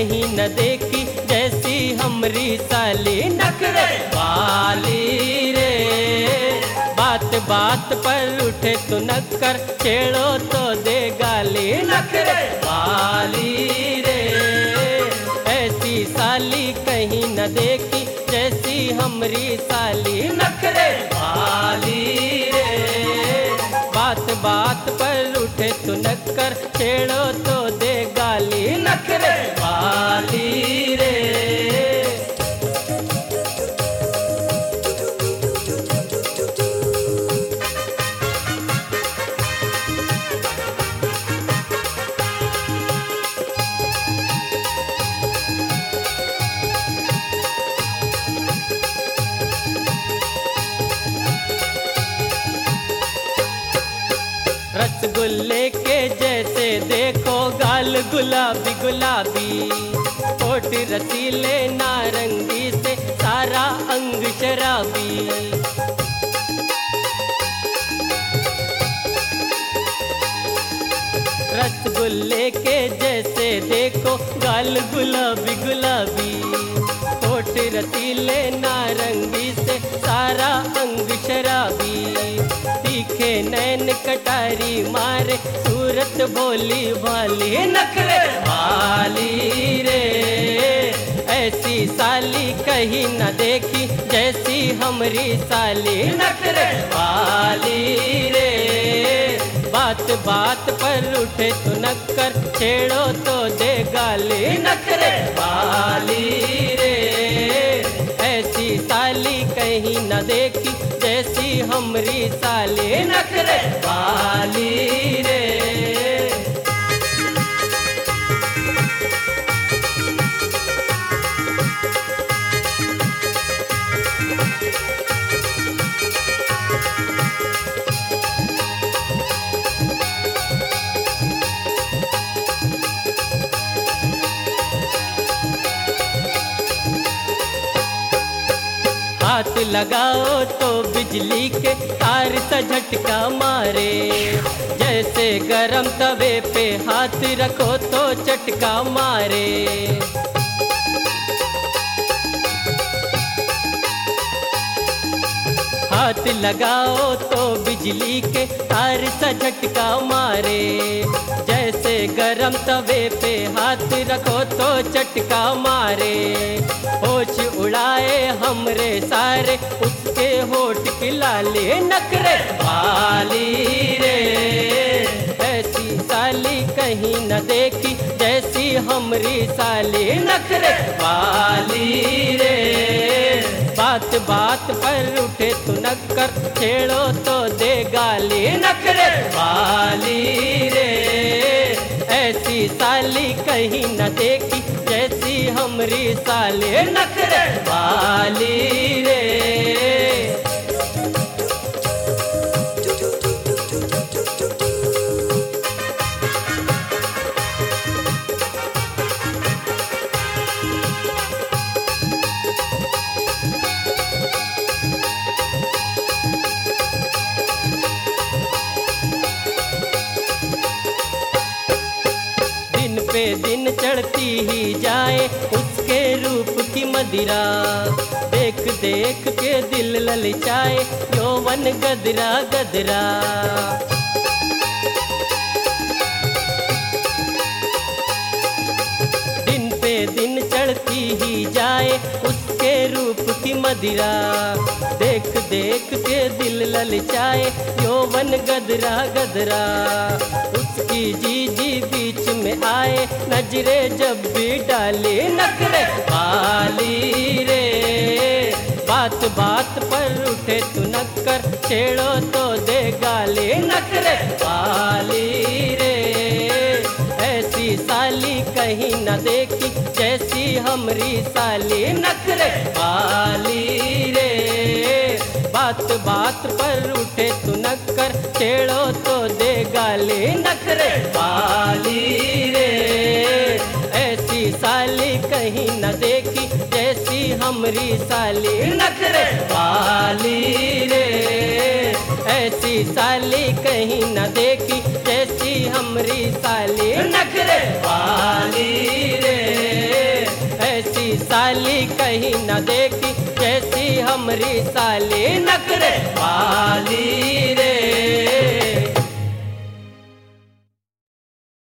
कहीं न देखी जैसी हमरी साली नखरे वाली रे। बात बात पर उठे तो नक्कर, छेड़ो तो दे गाली नखरे वाली रे। ऐसी साली कहीं न देखी जैसी हमरी साली नखरे वाली रे। बात बात पर उठे तो नक्कर, छेड़ो तो दे गाली नखरे वाली रे। रसगुल्ले के जैसे देखो गाल गुलाबी गुलाबी, होठ रसीले नारंगी से सारा अंग शराबी। रसगुल्ले के जैसे देखो गाल गुलाबी गुलाबी, होठ रसीले नारंगी से सारा अंग शराबी। तीखे नैन कटारी मारे, सूरत भोली भाली नखरे वाली रे। ऐसी साली कहीं न देखी जैसी हमरी साली नखरे वाली रे। बात बात पर उठे तो नक्कर, छेड़ो तो दे गाली नखरे वाली रे। ऐसी साली कहीं न देखी जैसी हमरी साली नखरे वाली रे। हाथ लगाओ तो बिजली के तार सा झटका मारे, जैसे गरम तवे पे हाथ रखो तो चटका मारे। हाथ लगाओ तो बिजली के तार सा झटका मारे, जैसे गरम तवे पे हाथ रखो तो चटका मारे। होश उड़ाए हमरे सारे, उसके होठ की लाली नखरे वाली रे। ऐसी साली कहीं न देखी जैसी हमरी साली नखरे वाली रे। बात बात पर उठे तो नक्कर, छेड़ो तो दे गाली नखरे वाली रे। ऐसी साली कहीं न देखी जैसी हमरी साली नखरे वाली रे। पे दिन चढ़ती ही जाए उसके रूप की मदिरा, देख देख के दिल ललचाए यौवन गदरा गदरा। दिन पे दिन चढ़ती ही जाए उसके रूप की मदिरा, देख देख के दिल ललचाए यौवन गदरा गदरा। उसकी जीजी बीच में आए, नजरे जब भी डाले नखरे वाली रे। बात बात पर उठे तो नक्कर, छेड़ो तो दे गाली नखरे वाली रे। ऐसी साली कहीं न देखी जैसी हमरी साली नखरे वाली रे। बात बात पर उठे तो नक्कर, छेड़ो तो दे गाली नखरे वाली रे। ऐसी साली कहीं न देखी जैसी हमरी साली नखरे वाली रे। ऐसी साली कहीं न देखी जैसी हमरी साली नखरे वाली रे। ऐसी साली कहीं न देखी जैसी हमरी साली नखरे वाली रे।